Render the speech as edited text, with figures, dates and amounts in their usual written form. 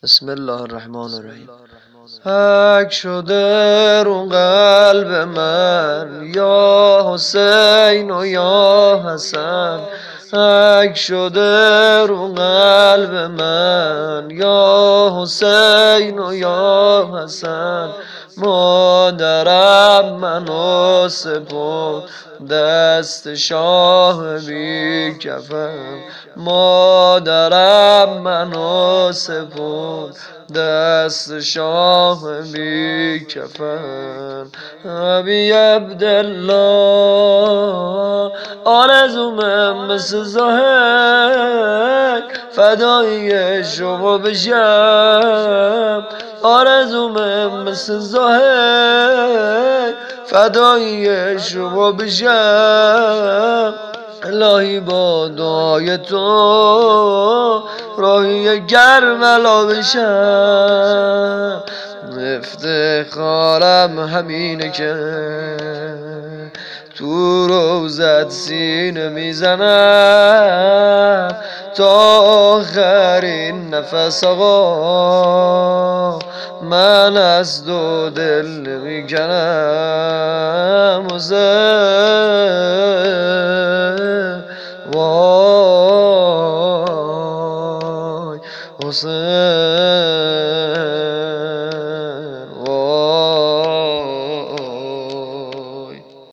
بسم الله الرحمن الرحیم. حک شده رو قلب من یا حسین و یا حسن، حک شده رو قلب من یا حسین و یا حسن. مادرم منو سپرد دست شاه بی کفن، مادرم منو سپرد دست شاه بی کفن. ابی عبدالله آرزومم مثل زاهد فدای شما بشم، آرزومم مثل زاهد فدای شما بشم. الهی با دعای تو راهی کربلا بشم. افتخارم همینه که تو روزت سینه میزنم تا آخرین نفس. آقا من از دو دل نمیکنم حسین، وای حسین.